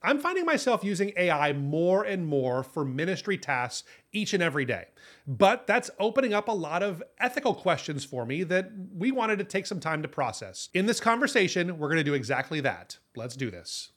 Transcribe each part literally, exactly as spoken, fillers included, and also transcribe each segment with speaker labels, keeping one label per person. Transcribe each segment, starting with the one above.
Speaker 1: I'm finding myself using A I more and more for ministry tasks each and every day. But that's opening up a lot of ethical questions for me that we wanted to take some time to process. In this conversation, we're going to do exactly that. Let's do this.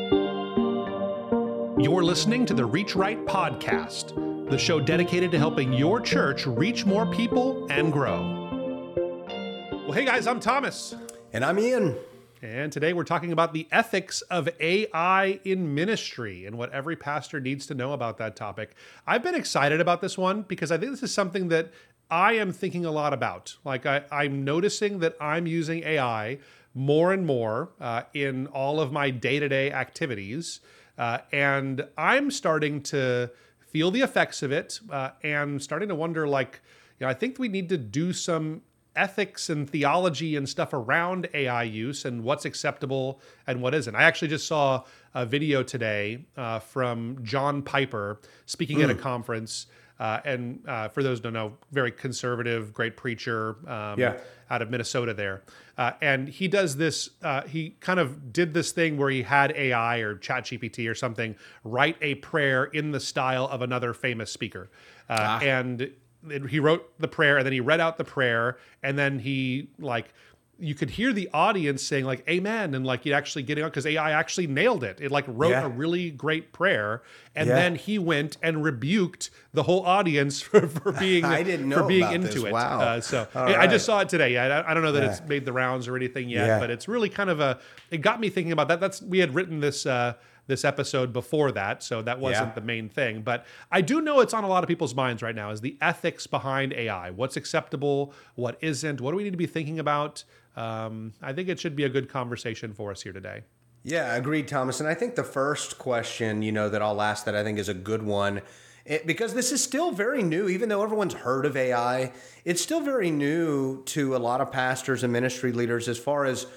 Speaker 1: You're listening to the Reach Right podcast, the show dedicated to helping your church reach more people and grow. Well, hey guys, I'm Thomas.
Speaker 2: And I'm Ian.
Speaker 1: And today we're talking about the ethics of A I in ministry and what every pastor needs to know about that topic. I've been excited about this one because I think this is something that I am thinking a lot about. Like I, I'm noticing that I'm using A I more and more uh, in all of my day-to-day activities. Uh, and I'm starting to feel the effects of it uh, and starting to wonder, like, you know, I think we need to do some ethics and theology and stuff around A I use and what's acceptable and what isn't. I actually just saw a video today uh, from John Piper speaking mm. at a conference. Uh, and uh, for those who don't know, very conservative, great preacher um,
Speaker 2: yeah.
Speaker 1: out of Minnesota there. Uh, and he does this, uh, he kind of did this thing where he had A I or ChatGPT or something write a prayer in the style of another famous speaker. Uh, ah. And he wrote the prayer and then he read out the prayer and then he like, you could hear the audience saying like, amen. And like, you actually getting on because A I actually nailed it. It like wrote yeah. a really great prayer. And yeah. then he went and rebuked the whole audience for, for being,
Speaker 2: I didn't know
Speaker 1: for being
Speaker 2: about
Speaker 1: into
Speaker 2: this.
Speaker 1: it.
Speaker 2: Wow.
Speaker 1: Uh, so
Speaker 2: All
Speaker 1: I
Speaker 2: right.
Speaker 1: just saw it today. I, I don't know that
Speaker 2: yeah.
Speaker 1: it's made the rounds or anything yet,
Speaker 2: yeah.
Speaker 1: but it's really kind of a, it got me thinking about that. That's, we had written this, uh, this episode before that, so that wasn't
Speaker 2: yeah.
Speaker 1: the main thing. But I do know it's on a lot of people's minds right now is the ethics behind A I. What's acceptable, what isn't, what do we need to be thinking about? Um, I think it should be a good conversation for us here today.
Speaker 2: Yeah, agreed, Thomas. And I think the first question, you know, that I'll ask that I think is a good one, it, because this is still very new, even though everyone's heard of A I, it's still very new to a lot of pastors and ministry leaders as far as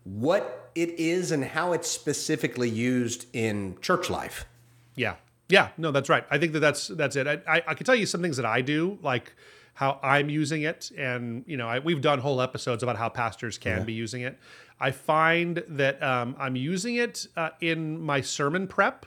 Speaker 2: what it is and how it's specifically used in church life.
Speaker 1: Yeah. Yeah, no, that's right. I think that that's, that's it. I, I, I can tell you some things that I do, like how I'm using it. And, you know, I, we've done whole episodes about how pastors can yeah. be using it. I find that um, I'm using it uh, in my sermon prep.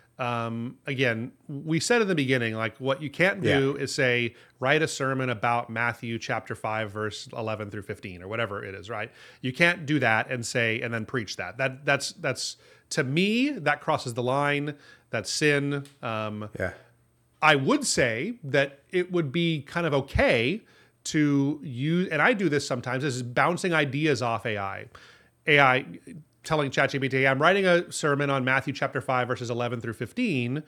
Speaker 1: Um, again, we said in the beginning, like what you can't do yeah. is say, write a sermon about Matthew chapter five, verse eleven through fifteen or whatever it is, right? You can't do that and say, and then preach that. That that's, that's to me, that crosses the line. That's sin. Um,
Speaker 2: yeah.
Speaker 1: I would say that it would be kind of okay to use, and I do this sometimes, is bouncing ideas off A I. A I telling ChatGPT, I'm writing a sermon on Matthew chapter five, verses eleven through fifteen.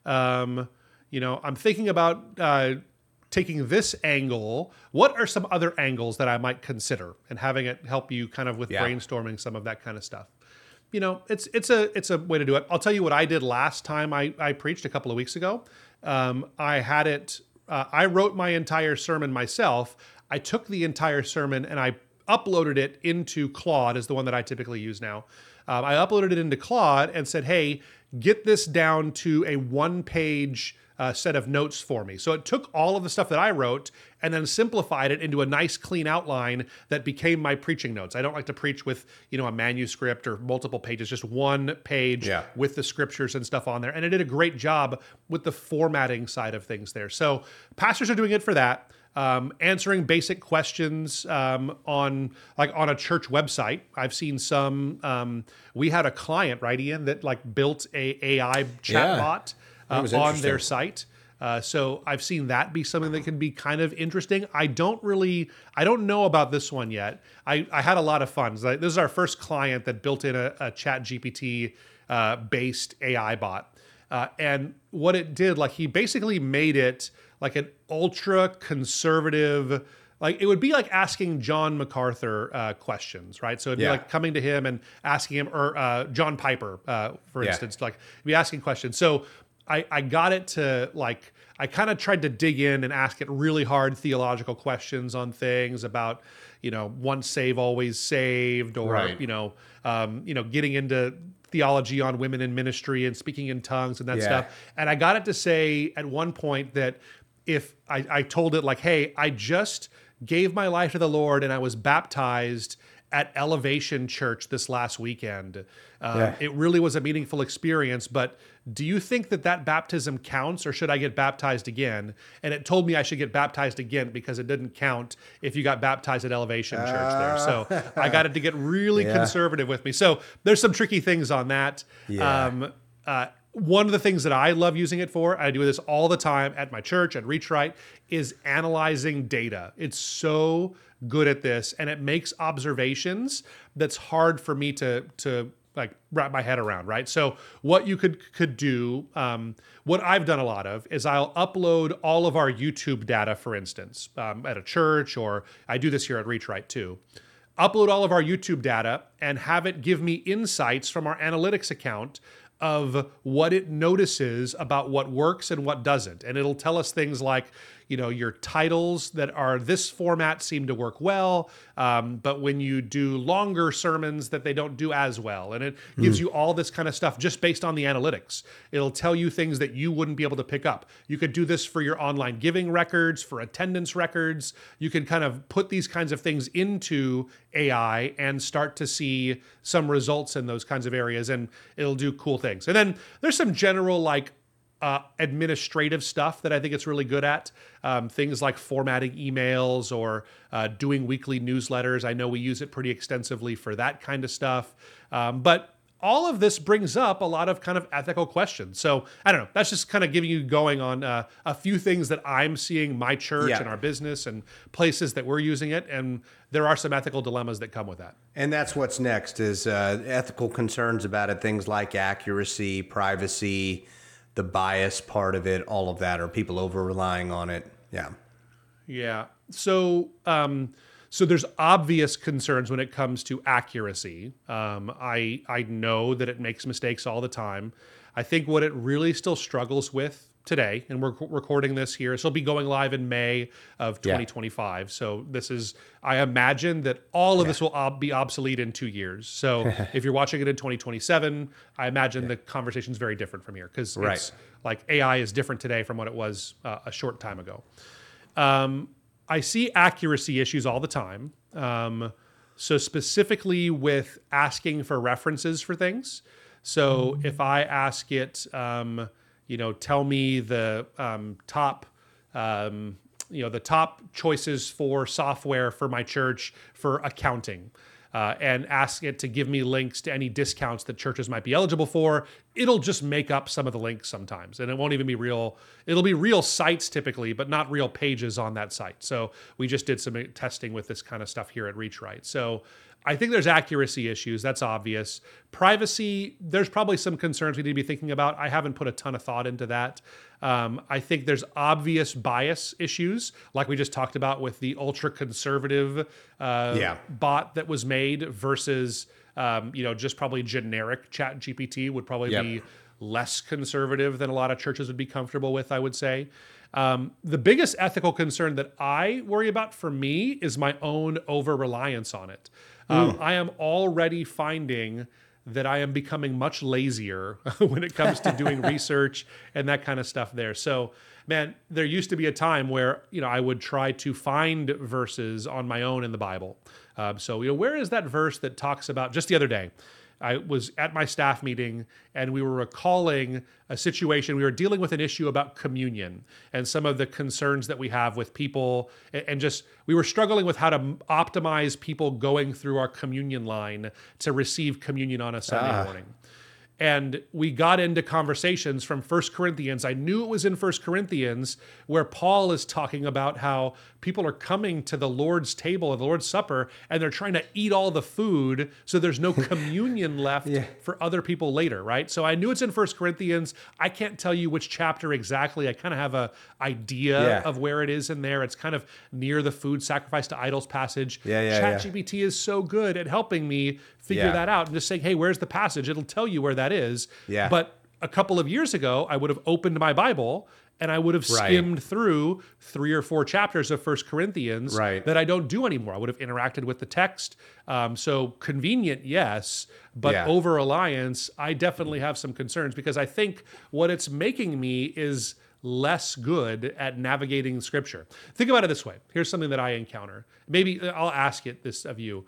Speaker 1: Um, you know, I'm thinking about uh, taking this angle. What are some other angles that I might consider? And having it help you kind of with
Speaker 2: yeah.
Speaker 1: brainstorming some of that kind of stuff. You know, it's it's a it's a way to do it. I'll tell you what I did last time I, I preached a couple of weeks ago. Um, I had it, uh, I wrote my entire sermon myself. I took the entire sermon and I uploaded it into Claude, is the one that I typically use now. Um, I uploaded it into Claude and said, hey, get this down to a one-page uh, set of notes for me. So it took all of the stuff that I wrote and then simplified it into a nice, clean outline that became my preaching notes. I don't like to preach with, you know, a manuscript or multiple pages, just one page
Speaker 2: yeah.
Speaker 1: with the scriptures and stuff on there. And it did a great job with the formatting side of things there. So pastors are doing it for that. Um, answering basic questions um, on like on a church website. I've seen some. Um, we had a client, right, Ian, that like built a AI chatbot
Speaker 2: yeah.
Speaker 1: uh, on their site. Uh, so I've seen that be something that can be kind of interesting. I don't really, I don't know about this one yet. I, I had a lot of fun. Like, this is our first client that built in a, a ChatGPT uh, based A I bot. Uh, and what it did, like he basically made it like an ultra conservative, like it would be like asking John MacArthur uh, questions, right? So it'd be
Speaker 2: yeah.
Speaker 1: like coming to him and asking him, or uh, John Piper, uh, for
Speaker 2: yeah.
Speaker 1: instance, like be asking questions. So I, I got it to like, I kind of tried to dig in and ask it really hard theological questions on things about, you know, once saved, always saved, or,
Speaker 2: right.
Speaker 1: you know, um, you know, getting into theology on women in ministry and speaking in tongues and that
Speaker 2: yeah.
Speaker 1: stuff. And I got it to say at one point that if I, I told it like, hey, I just gave my life to the Lord and I was baptized at Elevation Church this last weekend. Uh,
Speaker 2: Yeah.
Speaker 1: It really was a meaningful experience, but do you think that that baptism counts, or should I get baptized again? And it told me I should get baptized again because it didn't count if you got baptized at Elevation Church there. So I got it to get really
Speaker 2: Yeah.
Speaker 1: conservative with me. So there's some tricky things on that.
Speaker 2: Yeah.
Speaker 1: Um, uh, one of the things that I love using it for, I do this all the time at my church, at Reach Right, is analyzing data. It's so good at this, and it makes observations that's hard for me to to like wrap my head around, right? So what you could could do, um, what I've done a lot of is I'll upload all of our YouTube data, for instance, um, at a church, or I do this here at Reach Right too. Upload all of our YouTube data and have it give me insights from our analytics account of what it notices about what works and what doesn't. And it'll tell us things like, you know, your titles that are this format seem to work well, um, but when you do longer sermons that they don't do as well. And it gives you all this kind of stuff just based on the analytics. It'll tell you things that you wouldn't be able to pick up. You could do this for your online giving records, for attendance records. You can kind of put these kinds of things into A I and start to see some results in those kinds of areas, and it'll do cool things. And then there's some general like Uh, administrative stuff that I think it's really good at. Um, things like formatting emails or uh, doing weekly newsletters. I know we use it pretty extensively for that kind of stuff. Um, but all of this brings up a lot of kind of ethical questions. So I don't know. That's just kind of giving you going on uh, a few things that I'm seeing my church
Speaker 2: Yeah.
Speaker 1: and our business and places that we're using it. And there are some ethical dilemmas that come with that.
Speaker 2: And that's what's next is uh, ethical concerns about it. Things like accuracy, privacy, the bias part of it, all of that. Are people over relying on it? Yeah.
Speaker 1: Yeah. So, um, so there's obvious concerns when it comes to accuracy. Um, I I know that it makes mistakes all the time. I think what it really still struggles with today, and we're recording this here, so it'll be going live in May of twenty twenty-five. Yeah. So this is, I imagine that all of yeah. this will ob- be obsolete in two years. So if you're watching it in twenty twenty-seven, I imagine yeah. the conversation is very different from here, because right. it's like A I is different today from what it was uh, a short time ago. Um, I see accuracy issues all the time. Um, so specifically with asking for references for things. So mm-hmm. if I ask it, um, you know, tell me the um, top, um, you know, the top choices for software for my church for accounting, uh, and ask it to give me links to any discounts that churches might be eligible for, it'll just make up some of the links sometimes. And it won't even be real. It'll be real sites typically, but not real pages on that site. So we just did some testing with this kind of stuff here at Reach Right. So I think there's accuracy issues. That's obvious. Privacy, there's probably some concerns we need to be thinking about. I haven't put a ton of thought into that. Um, I think there's obvious bias issues, like we just talked about with the ultra conservative uh, yeah. bot that was made versus, um, you know, just probably generic Chat G P T would probably yep. be less conservative than a lot of churches would be comfortable with, I would say. Um, the biggest ethical concern that I worry about for me is my own over-reliance on it. Um, I am already finding that I am becoming much lazier when it comes to doing research and that kind of stuff there. So, man, there used to be a time where, you know, I would try to find verses on my own in the Bible. Um, so, you know, where is that verse that talks about, just the other day, I was at my staff meeting and we were recalling a situation. We were dealing with an issue about communion and some of the concerns that we have with people, and just we were struggling with how to optimize people going through our communion line to receive communion on a Sunday ah. morning. And we got into conversations from First Corinthians. I knew it was in First Corinthians where Paul is talking about how people are coming to the Lord's table, the Lord's Supper, and they're trying to eat all the food so there's no communion left yeah. for other people later, right? So I knew it's in First Corinthians. I can't tell you which chapter exactly. I kind of have an idea yeah. of where it is in there. It's kind of near the food sacrifice to idols passage.
Speaker 2: Yeah, yeah,
Speaker 1: ChatGPT yeah. is so good at helping me figure yeah. that out and just saying, hey, where's the passage? It'll tell you where that is.
Speaker 2: Yeah.
Speaker 1: But a couple of years ago, I would have opened my Bible and I would have skimmed right. through three or four chapters of First Corinthians
Speaker 2: right.
Speaker 1: that I don't do anymore. I would have interacted with the text. Um, so convenient, yes, but
Speaker 2: yeah.
Speaker 1: over-reliance, I definitely have some concerns, because I think what it's making me is less good at navigating Scripture. Think about it this way. Here's something that I encounter. Maybe I'll ask it this of you.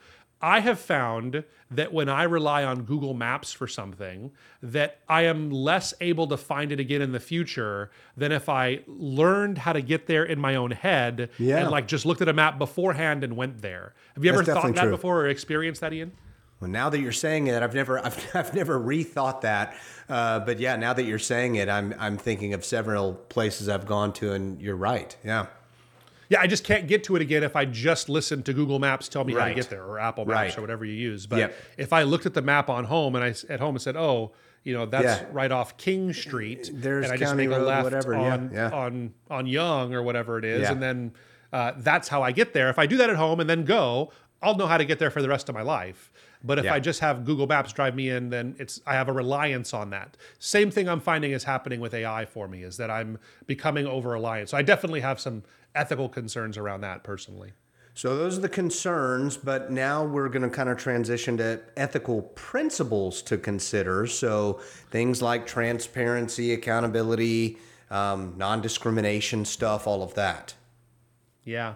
Speaker 1: I have found that when I rely on Google Maps for something, that I am less able to find it again in the future than if I learned how to get there in my own head
Speaker 2: Yeah.
Speaker 1: and like just looked at a map beforehand and went there. Have you ever
Speaker 2: That's
Speaker 1: thought
Speaker 2: definitely
Speaker 1: that
Speaker 2: true.
Speaker 1: before or experienced that, Ian?
Speaker 2: Well, now that you're saying it, I've never, I've, I've never rethought that. Uh, but yeah, now that you're saying it, I'm, I'm thinking of several places I've gone to, and you're right. Yeah.
Speaker 1: Yeah, I just can't get to it again if I just listen to Google Maps tell me how to
Speaker 2: Right.
Speaker 1: get there, or Apple Maps
Speaker 2: Right.
Speaker 1: or whatever you use. But
Speaker 2: Yep.
Speaker 1: if I looked at the map on home and I s- at home and said, "Oh, you know, that's
Speaker 2: Yeah.
Speaker 1: right off King Street,"
Speaker 2: There's
Speaker 1: and I just
Speaker 2: County
Speaker 1: make a
Speaker 2: Road,
Speaker 1: left
Speaker 2: whatever. Yeah,
Speaker 1: on
Speaker 2: yeah.
Speaker 1: on on Young or whatever it is,
Speaker 2: Yeah.
Speaker 1: and then uh, that's how I get there. If I do that at home and then go, I'll know how to get there for the rest of my life. But if
Speaker 2: Yeah.
Speaker 1: I just have Google Maps drive me in, then it's I have a reliance on that. Same thing I'm finding is happening with A I for me, is that I'm becoming over reliant. So I definitely have some ethical concerns around that personally.
Speaker 2: So those are the concerns, but now we're going to kind of transition to ethical principles to consider. So things like transparency, accountability, um, non-discrimination stuff, all of that.
Speaker 1: Yeah.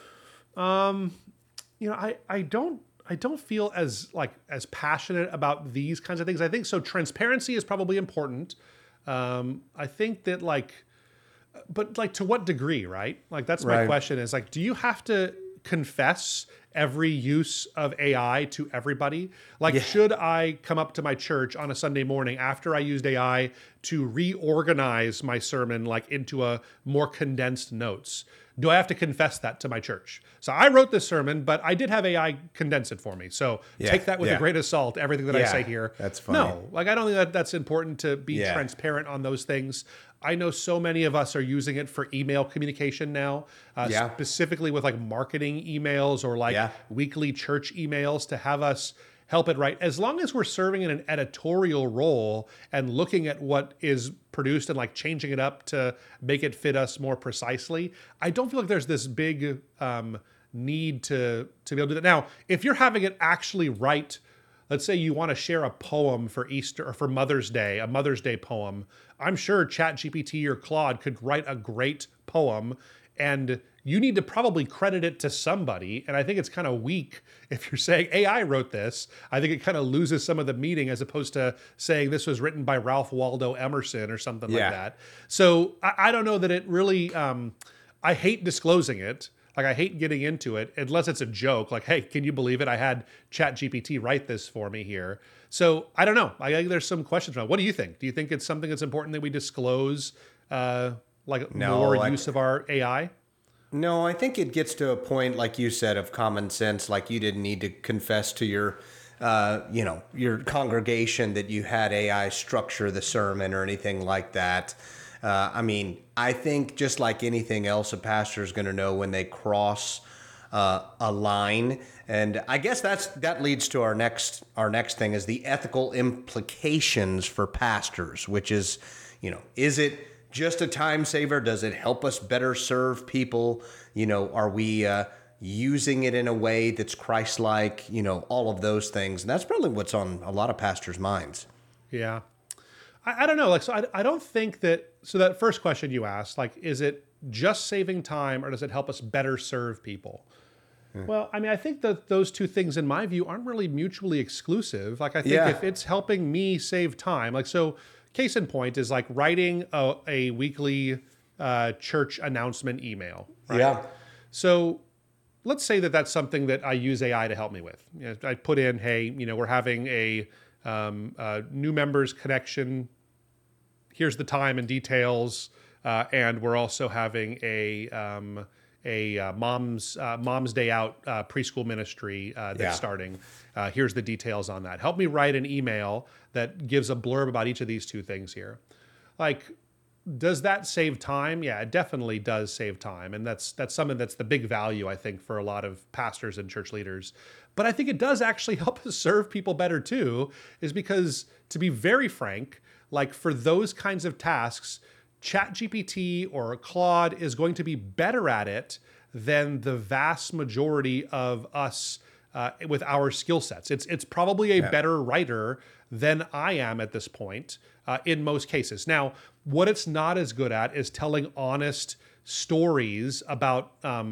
Speaker 1: Um, you know, I, I don't I don't feel as like as passionate about these kinds of things. I think so transparency is probably important. Um, I think that like but like to what degree, right? Like that's my
Speaker 2: Right.
Speaker 1: question is like, do you have to confess every use of A I to everybody? Like, should I come up to my church on a Sunday morning after I used A I to reorganize my sermon like into a more condensed notes? Do I have to confess that to my church? So I wrote this sermon, but I did have A I condense it for me. So
Speaker 2: Yeah,
Speaker 1: take that with
Speaker 2: yeah.
Speaker 1: a grain of salt, everything that I
Speaker 2: Yeah,
Speaker 1: say here.
Speaker 2: that's funny.
Speaker 1: No, like I don't think that that's important to be
Speaker 2: Yeah.
Speaker 1: transparent on those things. I know so many of us are using it for email communication now, uh,
Speaker 2: Yeah.
Speaker 1: specifically with like marketing emails or like
Speaker 2: Yeah.
Speaker 1: weekly church emails to have us help it right. As long as we're serving in an editorial role and looking at what is produced and like changing it up to make it fit us more precisely, I don't feel like there's this big um, need to to be able to do that. Now, if you're having it actually write, let's say you want to share a poem for Easter or for Mother's Day, a Mother's Day poem, I'm sure ChatGPT or Claude could write a great poem, and you need to probably credit it to somebody. And I think it's kind of weak if you're saying A I wrote this. I think it kind of loses some of the meaning as opposed to saying this was written by Ralph Waldo Emerson or something
Speaker 2: Yeah.
Speaker 1: like that. So I, I don't know that it really, um, I hate disclosing it. Like I hate getting into it unless it's a joke. Like, hey, can you believe it? I had ChatGPT write this for me here. So I don't know. I think there's some questions around. What do you think? Do you think it's something that's important that we disclose, uh, like
Speaker 2: No,
Speaker 1: more
Speaker 2: I-
Speaker 1: use of our A I?
Speaker 2: No, I think it gets to a point, like you said, of common sense. Like you didn't need to confess to your, uh, you know, your congregation that you had A I structure the sermon or anything like that. Uh, I mean, I think just like anything else, a pastor is going to know when they cross uh, a line, and I guess that's that leads to our next our next thing is the ethical implications for pastors, which is, you know, is it just a time saver? Does it help us better serve people? You know, are we uh, using it in a way that's Christ-like? You know, all of those things, and that's probably what's on a lot of pastors' minds.
Speaker 1: Yeah. I, I don't know. Like, so I, I don't think that, so that first question you asked, like, is it just saving time or does it help us better serve people? Well, I mean, I think that those two things, in my view, aren't really mutually exclusive. Like, I think
Speaker 2: Yeah.
Speaker 1: if it's helping me save time, like, so case in point is like writing a, a weekly uh, church announcement email. Right?
Speaker 2: Yeah.
Speaker 1: So let's say that that's something that I use A I to help me with. You know, I put in, hey, you know, we're having a um, uh, new members connection. Here's the time and details, uh, and we're also having a um, a uh, mom's uh, mom's day out uh, preschool ministry uh, that's
Speaker 2: Yeah.
Speaker 1: starting. Uh, here's the details on that. Help me write an email that gives a blurb about each of these two things here. Like, does that save time? Yeah, it definitely does save time, and that's that's something that's the big value, I think, for a lot of pastors and church leaders. But I think it does actually help us serve people better too, is because, to be very frank, like for those kinds of tasks, ChatGPT or Claude is going to be better at it than the vast majority of us uh, with our skill sets. It's it's probably a better writer than I am at this point uh, in most cases. Now, what it's not as good at is telling honest stories about um,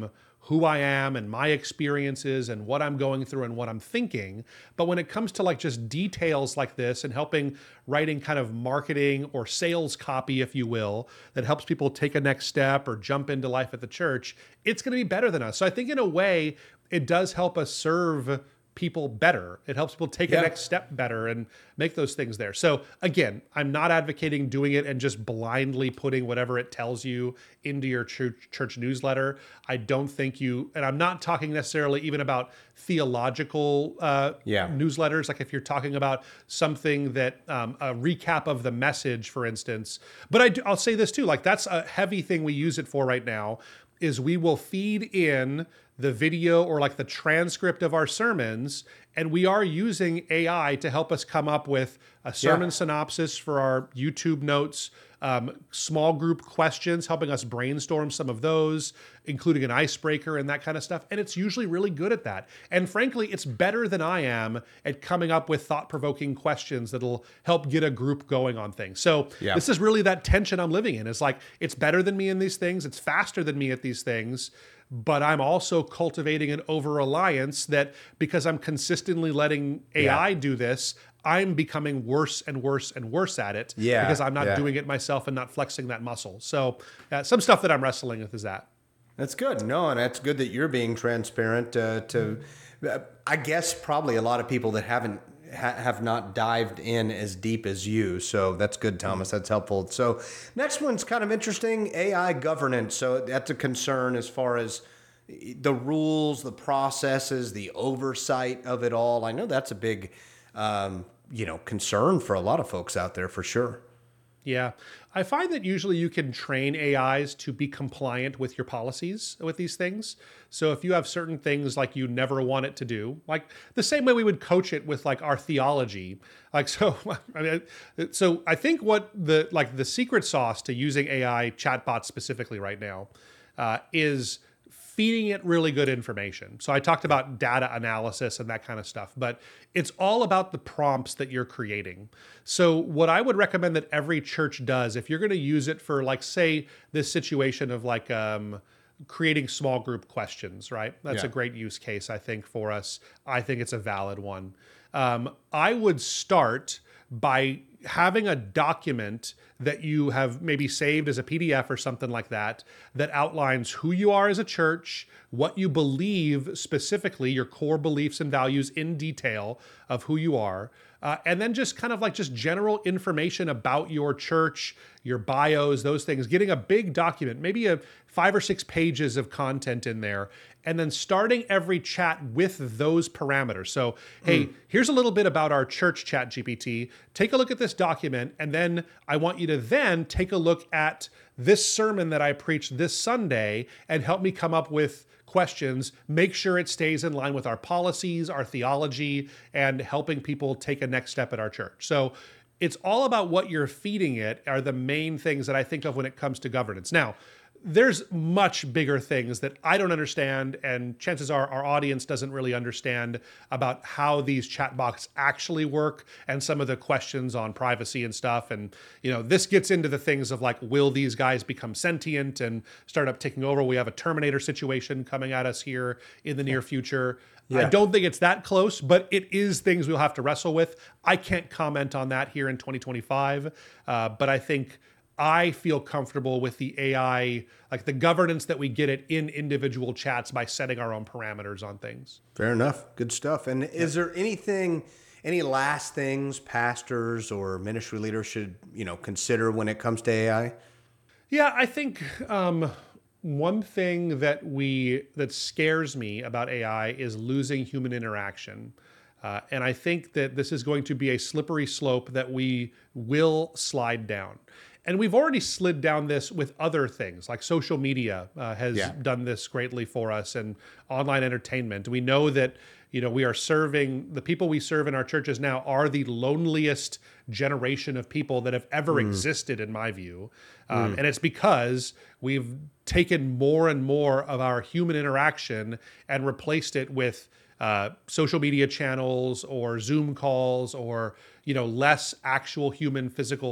Speaker 1: who I am and my experiences and what I'm going through and what I'm thinking. But when it comes to like just details like this and helping writing kind of marketing or sales copy, if you will, that helps people take a next step or jump into life at the church, it's going to be better than us. So I think in a way, it does help us serve people better. It helps people take
Speaker 2: Yeah.
Speaker 1: a next step better and make those things there. So again, I'm not advocating doing it and just blindly putting whatever it tells you into your church, church newsletter. I don't think you, and I'm not talking necessarily even about theological uh,
Speaker 2: Yeah.
Speaker 1: newsletters. Like if you're talking about something that, um, a recap of the message, for instance. But I do, I'll say this too, like that's a heavy thing we use it for right now, is we will feed in the video or like the transcript of our sermons, and we are using A I to help us come up with a sermon
Speaker 2: Yeah.
Speaker 1: synopsis for our YouTube notes, um, small group questions, helping us brainstorm some of those, including an icebreaker and that kind of stuff. And it's usually really good at that. And frankly, it's better than I am at coming up with thought-provoking questions that'll help get a group going on things. So
Speaker 2: Yeah.
Speaker 1: this is really that tension I'm living in. It's like, it's better than me in these things. It's faster than me at these things. But I'm also cultivating an over-reliance that because I'm consistently letting A I
Speaker 2: Yeah.
Speaker 1: do this, I'm becoming worse and worse and worse at it
Speaker 2: Yeah,
Speaker 1: because I'm not
Speaker 2: yeah.
Speaker 1: doing it myself and not flexing that muscle. So uh, some stuff that I'm wrestling with is that.
Speaker 2: That's good. No, and that's good that you're being transparent uh, to, uh, I guess, probably a lot of people that haven't ha- have not dived in as deep as you. So that's good, Thomas. That's helpful. So next one's kind of interesting, A I governance. So that's a concern as far as the rules, the processes, the oversight of it all. I know that's a big, um, you know, concern for a lot of folks out there for sure.
Speaker 1: Yeah. I find that usually you can train A Is to be compliant with your policies with these things. So if you have certain things like you never want it to do, like the same way we would coach it with like our theology, like, so, I mean, so I think what the, like the secret sauce to using A I chatbots specifically right now uh, is feeding it really good information. So I talked about data analysis and that kind of stuff, but it's all about the prompts that you're creating. So what I would recommend that every church does, if you're going to use it for like, say, this situation of like um, creating small group questions, right? That's
Speaker 2: Yeah.
Speaker 1: a great use case, I think, for us. I think it's a valid one. Um, I would start by having a document that you have maybe saved as a P D F or something like that, that outlines who you are as a church, what you believe specifically, your core beliefs and values in detail of who you are, uh, and then just kind of like just general information about your church, your bios, those things, getting a big document, maybe a five or six pages of content in there, and then starting every chat with those parameters. So, hey, here's a little bit about our church, ChatGPT. Take a look at this document, and then I want you to then take a look at this sermon that I preached this Sunday and help me come up with questions, make sure it stays in line with our policies, our theology, and helping people take a next step at our church. So it's all about what you're feeding it are the main things that I think of when it comes to governance. Now, there's much bigger things that I don't understand, and chances are our audience doesn't really understand about how these chatbots actually work and some of the questions on privacy and stuff. And, you know, this gets into the things of like, will these guys become sentient and start up taking over? We have a Terminator situation coming at us here in the near future. I
Speaker 2: Yeah.
Speaker 1: don't think it's that close, but it is things we'll have to wrestle with. I can't comment on that here in twenty twenty-five, uh, but I think I feel comfortable with the A I, like the governance that we get it in individual chats by setting our own parameters on things.
Speaker 2: Fair enough. Good stuff. And is there anything, any last things pastors or ministry leaders should, you know, consider when it comes to A I?
Speaker 1: Yeah, I think um, one thing that we that scares me about A I is losing human interaction. Uh, and I think that this is going to be a slippery slope that we will slide down. And we've already slid down this with other things, like social media uh, has
Speaker 2: Yeah.
Speaker 1: done this greatly for us, and online entertainment. We know that, you know, we are serving, the people we serve in our churches now are the loneliest generation of people that have ever existed, in my view. Um, And it's because we've taken more and more of our human interaction and replaced it with uh, social media channels or Zoom calls or, you know, less actual human physical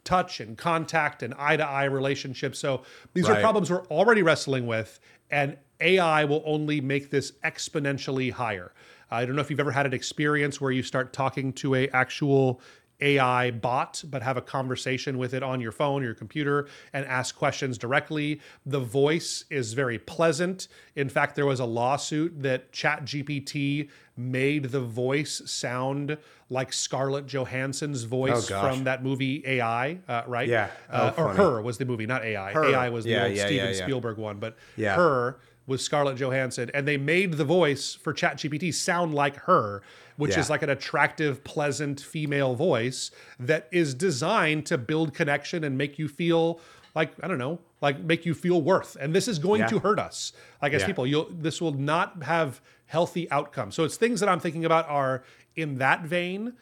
Speaker 1: touch and contact and eye-to-eye relationships. So these
Speaker 2: Right.
Speaker 1: are problems we're already wrestling with, and A I will only make this exponentially higher. I don't know if you've ever had an experience where you start talking to a actual A I bot, but have a conversation with it on your phone or your computer and ask questions directly. The voice is very pleasant. In fact, there was a lawsuit that ChatGPT made the voice sound like Scarlett Johansson's voice
Speaker 2: Oh, gosh.
Speaker 1: from that movie A I, uh, right?
Speaker 2: Yeah.
Speaker 1: Uh,
Speaker 2: Oh,
Speaker 1: or
Speaker 2: funny.
Speaker 1: Her was the movie, not A I.
Speaker 2: Her.
Speaker 1: A I was the
Speaker 2: Yeah,
Speaker 1: old
Speaker 2: yeah,
Speaker 1: Steven
Speaker 2: yeah, yeah.
Speaker 1: Spielberg one, but
Speaker 2: Yeah.
Speaker 1: Her was Scarlett Johansson, and they made the voice for ChatGPT sound like her, which
Speaker 2: Yeah.
Speaker 1: is like an attractive, pleasant female voice that is designed to build connection and make you feel like, I don't know, like make you feel worth. And this is going
Speaker 2: Yeah.
Speaker 1: to hurt us. Like as
Speaker 2: Yeah.
Speaker 1: people, you'll this will not have healthy outcomes. So it's things that I'm thinking about are in that vein.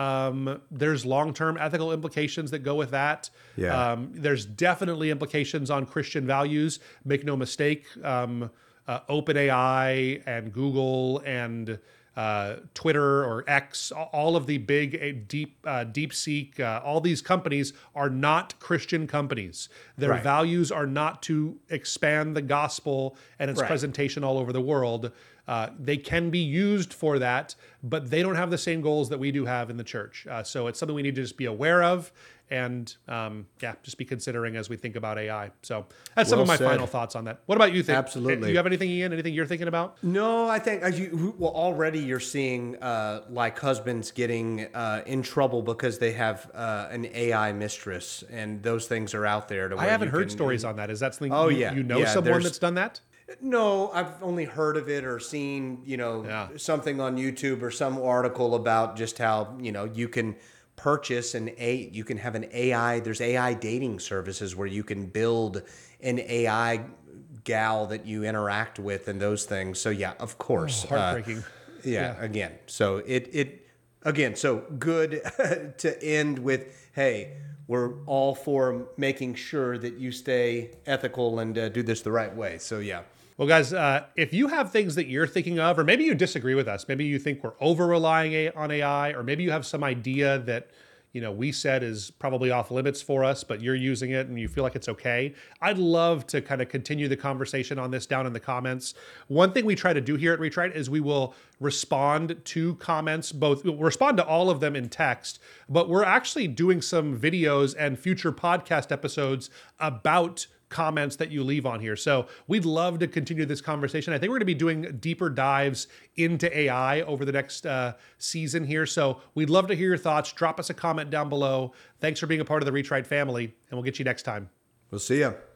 Speaker 1: Um, there's long-term ethical implications that go with that.
Speaker 2: Yeah.
Speaker 1: Um, there's definitely implications on Christian values. Make no mistake. Um, uh, OpenAI and Google and uh, Twitter or X, all of the big uh, deep uh, DeepSeek, uh, all these companies are not Christian companies. Their
Speaker 2: Right.
Speaker 1: values are not to expand the gospel and its
Speaker 2: Right.
Speaker 1: presentation all over the world. Uh, they can be used for that, but they don't have the same goals that we do have in the church. Uh, so it's something we need to just be aware of and um, yeah, just be considering as we think about A I. So that's some
Speaker 2: Well
Speaker 1: of my
Speaker 2: said.
Speaker 1: final thoughts on that. What about you? Think?
Speaker 2: Absolutely.
Speaker 1: Do you have anything, Ian? Anything you're thinking about?
Speaker 2: No, I think as you well already you're seeing uh, like husbands getting uh, in trouble because they have uh, an A I mistress, and those things are out there. To
Speaker 1: I
Speaker 2: where
Speaker 1: haven't
Speaker 2: you
Speaker 1: heard
Speaker 2: can-
Speaker 1: stories on that. Is that something
Speaker 2: Oh,
Speaker 1: you,
Speaker 2: yeah.
Speaker 1: you know
Speaker 2: Yeah,
Speaker 1: someone
Speaker 2: there's-
Speaker 1: that's done that?
Speaker 2: No, I've only heard of it or seen, you know,
Speaker 1: Yeah.
Speaker 2: something on YouTube or some article about just how, you know, you can purchase an A, you can have an A I, there's A I dating services where you can build an A I gal that you interact with and those things. So yeah, of course.
Speaker 1: Oh,
Speaker 2: uh,
Speaker 1: heartbreaking.
Speaker 2: yeah,
Speaker 1: Yeah.
Speaker 2: again. So it it again, so good to end with, hey, we're all for making sure that you stay ethical and uh, do this the right way. So yeah.
Speaker 1: Well, guys, uh, if you have things that you're thinking of, or maybe you disagree with us, maybe you think we're over relying a- on A I, or maybe you have some idea that, you know, we said is probably off limits for us, but you're using it and you feel like it's okay. I'd love to kind of continue the conversation on this down in the comments. One thing we try to do here at Reach Right is we will respond to comments, both we'll respond to all of them in text, but we're actually doing some videos and future podcast episodes about comments that you leave on here. So we'd love to continue this conversation. I think we're going to be doing deeper dives into A I over the next uh, season here. So we'd love to hear your thoughts. Drop us a comment down below. Thanks for being a part of the Reach Right family, and we'll get you next time.
Speaker 2: We'll see ya.